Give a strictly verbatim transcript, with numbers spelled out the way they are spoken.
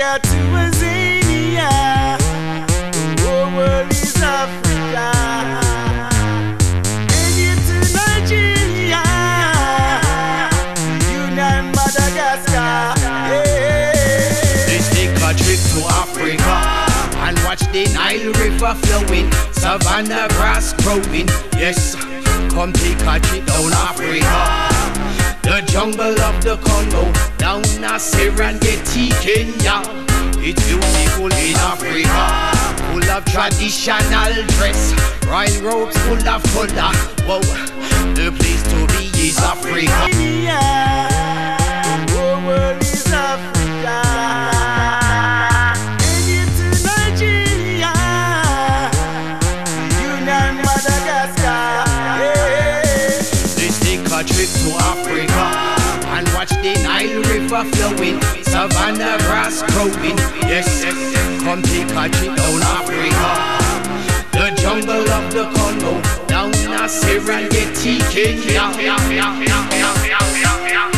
Nigeria to Tanzania, the whole world is Africa. Kenya to Nigeria, Union Madagascar. Yeah. Let's take a trip to Africa and watch the Nile River flowing, savanna grass growing. Yes, come take a trip down Africa. The jungle of the Congo, down a Serengeti, Kenya. It's beautiful in Africa, full of traditional dress, royal robes full of color. Whoa, the place to be is Africa. The whole world is Africa. Kenya to Nigeria, Union Madagascar. Yeah. Let's take a trip to Africa and watch the Nile River flowing, savanna grass growing. Yes, come take a trip down Africa. The jungle of the Congo, down a Serengeti, Kenya.